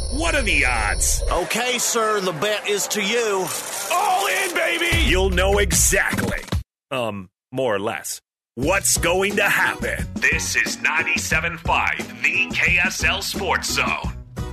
What are the odds? Okay, sir, the bet is to you. All in, baby! You'll know exactly, more or less, what's going to happen. This is 97.5, the KSL Sports Zone.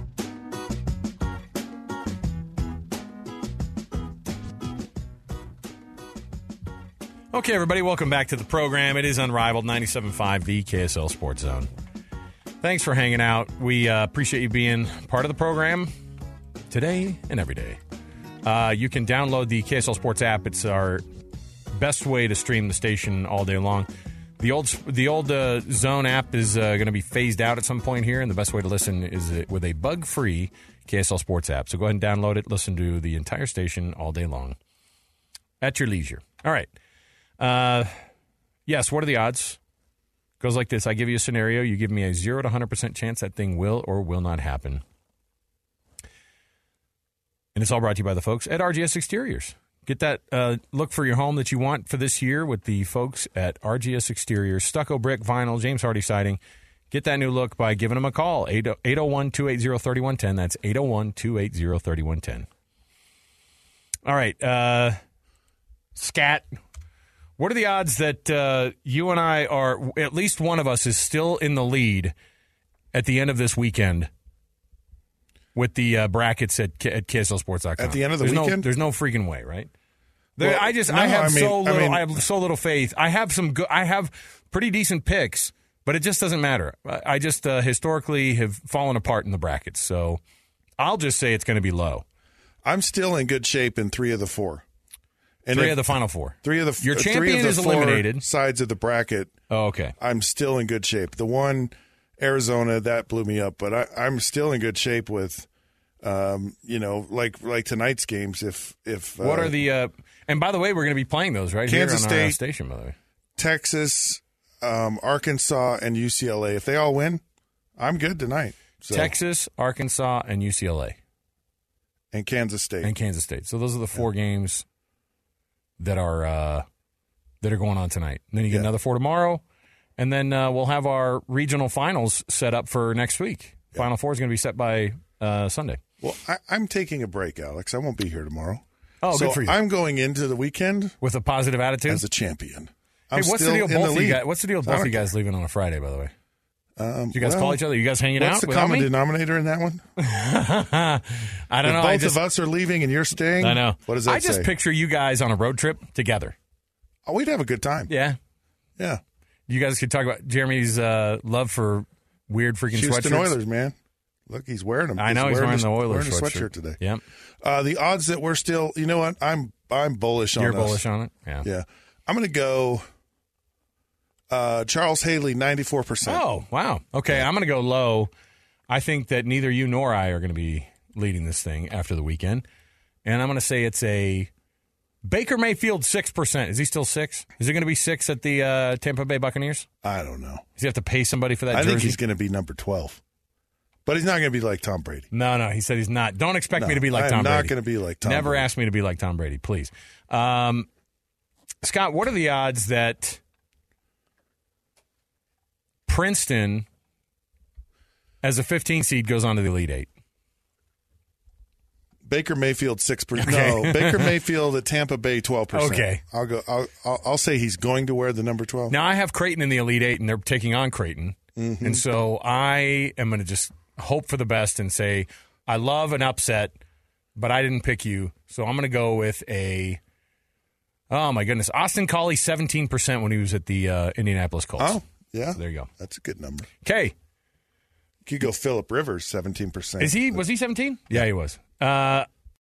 Okay, everybody, welcome back to the program. It is Unrivaled, 97.5, the KSL Sports Zone. Thanks for hanging out. We appreciate you being part of the program today and every day. You can download the KSL Sports app. It's our best way to stream the station all day long. The old Zone app is going to be phased out at some point here, and the best way to listen is with a bug-free KSL Sports app. So go ahead and download it. Listen to the entire station all day long at your leisure. All right. Yes, what are the odds? Goes like this. I give you a scenario. You give me a 0 to 100% chance that thing will or will not happen. And it's all brought to you by the folks at RGS Exteriors. Get that look for your home that you want for this year with the folks at RGS Exteriors. Stucco, brick, vinyl, James Hardy siding. Get that new look by giving them a call. 801-280-3110. That's 801-280-3110. All right. Scat. What are the odds that you and I are, at least one of us is still in the lead at the end of this weekend with the brackets at KSLSports.com? At the end of the weekend? There's no freaking way, right? Well, I have so little faith. I have pretty decent picks, but it just doesn't matter. I just historically have fallen apart in the brackets, so I'll just say it's going to be low. I'm still in good shape in 3 of the 4. And three of the final 4. Your champion three of the is 4 eliminated. Sides of the bracket. Oh, okay. I'm still in good shape. The one, Arizona, that blew me up, but I'm still in good shape with, like tonight's games. What are the? And by the way, we're going to be playing those right Kansas here on our State, station. By the way, Texas, Arkansas, and UCLA. If they all win, I'm good tonight. So. Texas, Arkansas, and UCLA, and Kansas State. So those are the 4 games that are going on tonight. And then you get another 4 tomorrow, and then we'll have our regional finals set up for next week. Yeah. Final 4 is going to be set by Sunday. Well, I'm taking a break, Alex. I won't be here tomorrow. Oh, so good for you. I'm going into the weekend with a positive attitude as a champion. Hey, what's the deal with both of you guys leaving on a Friday, by the way? Did you guys call each other? You guys hanging out? What's the common denominator in that one? I don't know. Both of us are leaving and you're staying? I know. What does that say? I just picture you guys on a road trip together. Oh, we'd have a good time. Yeah. Yeah. You guys could talk about Jeremy's love for weird freaking Houston sweatshirts. Oilers, man. Look, he's wearing them. I know he's wearing the Oilers sweatshirt today. Yep. The odds that we're still, you know what? I'm bullish on You're this. bullish on it? Yeah. I'm going to go Charles Haley, 94%. Oh, wow. Okay, I'm going to go low. I think that neither you nor I are going to be leading this thing after the weekend. And I'm going to say it's a Baker Mayfield 6%. Is he still 6? Is he going to be 6 at the Tampa Bay Buccaneers? I don't know. Does he have to pay somebody for that jersey? I think he's going to be number 12. But he's not going to be like Tom Brady. No, he said he's not. Don't expect me to be like Tom Brady. I'm not going to be like Tom Brady. Never ask me to be like Tom Brady, please. Scott, what are the odds that Princeton, as a 15 seed, goes on to the Elite Eight? Baker Mayfield 6%. Okay. No, Baker Mayfield at Tampa Bay 12%. Okay, I'll say he's going to wear the number 12. Now I have Creighton in the Elite Eight, and they're taking on Creighton, and so I am going to just hope for the best and say I love an upset, but I didn't pick you, so I'm going to go with a. Oh my goodness, Austin Collie 17% when he was at the Indianapolis Colts. Oh. Yeah, so there you go. That's a good number. Okay, you could go Phillip Rivers, 17%. Was he 17? Yeah, he was. I'm